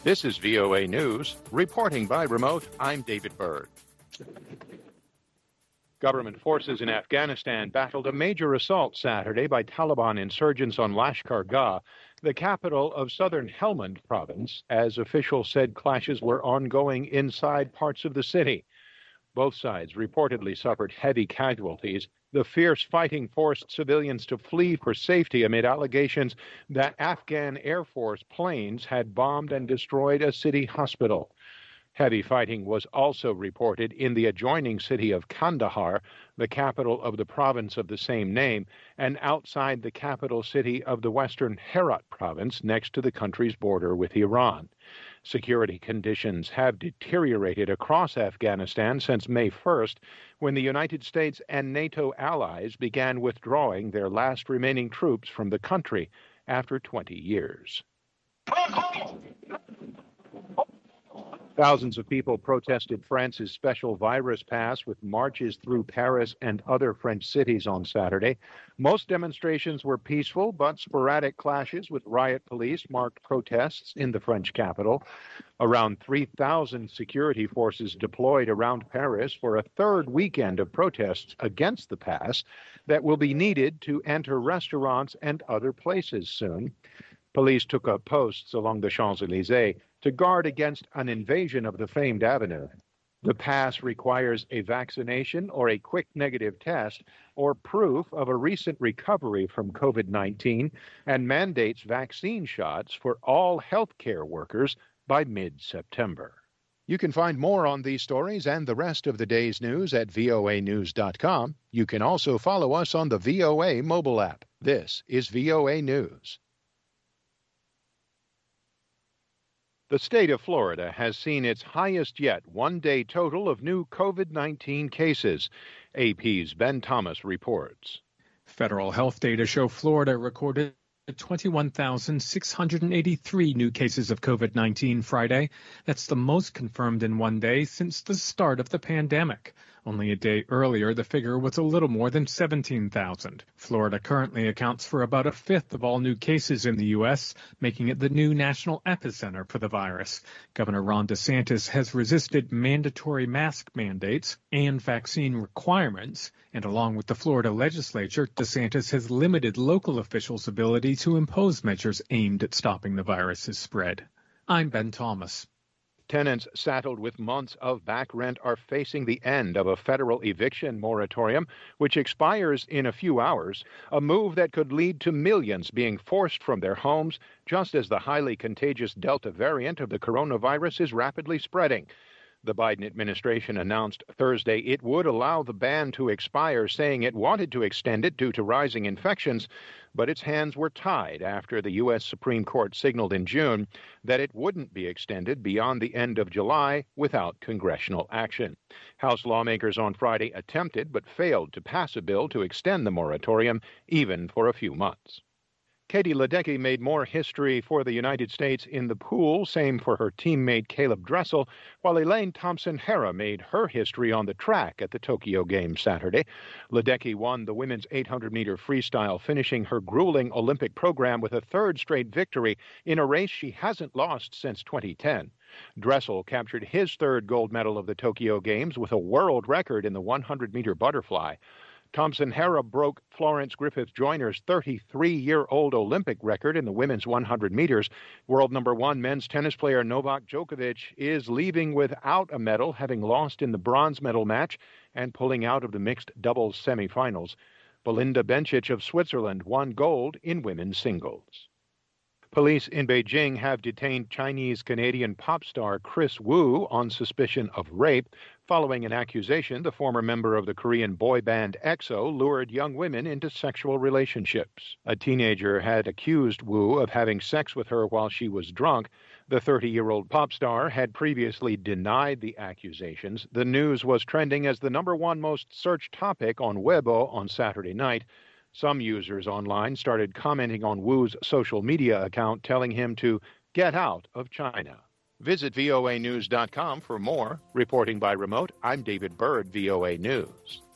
This is VOA News. Reporting by remote, I'm David Byrd. Government forces in Afghanistan battled a major assault Saturday by Taliban insurgents on Lashkar Gah, the capital of southern Helmand province, as officials said clashes were ongoing inside parts of the city. Both sides reportedly suffered heavy casualties. The fierce fighting forced civilians to flee for safety amid allegations that Afghan Air Force planes had bombed and destroyed a city hospital. Heavy fighting was also reported in the adjoining city of Kandahar, the capital of the province of the same name, and outside the capital city of the western Herat province next to the country's border with Iran. Security conditions have deteriorated across Afghanistan since May 1st, when the United States and NATO allies began withdrawing their last remaining troops from the country after 20 years. Thousands of people protested France's special virus pass with marches through Paris and other French cities on Saturday. Most demonstrations were peaceful, but sporadic clashes with riot police marked protests in the French capital. Around 3,000 security forces deployed around Paris for a third weekend of protests against the pass that will be needed to enter restaurants and other places soon. Police took up posts along the Champs-Élysées to guard against an invasion of the famed avenue. The pass requires a vaccination or a quick negative test or proof of a recent recovery from COVID-19 and mandates vaccine shots for all healthcare workers by mid-September. You can find more on these stories and the rest of the day's news at voanews.com. You can also follow us on the VOA mobile app. This is VOA News. The state of Florida has seen its highest yet one-day total of new COVID-19 cases. AP's Ben Thomas reports. Federal health data show Florida recorded 21,683 new cases of COVID-19 Friday. That's the most confirmed in one day since the start of the pandemic. Only a day earlier, the figure was a little more than 17,000. Florida currently accounts for about a fifth of all new cases in the U.S., making it the new national epicenter for the virus. Governor Ron DeSantis has resisted mandatory mask mandates and vaccine requirements, and along with the Florida legislature, DeSantis has limited local officials' ability to impose measures aimed at stopping the virus's spread. I'm Ben Thomas. Tenants saddled with months of back rent are facing the end of a federal eviction moratorium, which expires in a few hours, a move that could lead to millions being forced from their homes just as the highly contagious Delta variant of the coronavirus is rapidly spreading. The Biden administration announced Thursday it would allow the ban to expire, saying it wanted to extend it due to rising infections, but its hands were tied after the U.S. Supreme Court signaled in June that it wouldn't be extended beyond the end of July without congressional action. House lawmakers on Friday attempted but failed to pass a bill to extend the moratorium even for a few months. Katie Ledecky made more history for the United States in the pool, same for her teammate Caleb Dressel, while Elaine Thompson-Herah made her history on the track at the Tokyo Games Saturday. Ledecky won the women's 800-meter freestyle, finishing her grueling Olympic program with a third straight victory in a race she hasn't lost since 2010. Dressel captured his third gold medal of the Tokyo Games with a world record in the 100-meter butterfly. Thompson-Herah broke Florence Griffith Joyner's 33-year-old Olympic record in the women's 100 meters. World number one men's tennis player Novak Djokovic is leaving without a medal, having lost in the bronze medal match and pulling out of the mixed doubles semifinals. Belinda Bencic of Switzerland won gold in women's singles. Police in Beijing have detained Chinese-Canadian pop star Kris Wu on suspicion of rape. Following an accusation, the former member of the Korean boy band EXO lured young women into sexual relationships. A teenager had accused Wu of having sex with her while she was drunk. The 30-year-old pop star had previously denied the accusations. The news was trending as the number one most searched topic on Weibo on Saturday night. Some users online started commenting on Wu's social media account, telling him to get out of China. Visit voanews.com for more. Reporting by remote, I'm David Byrd, VOA News.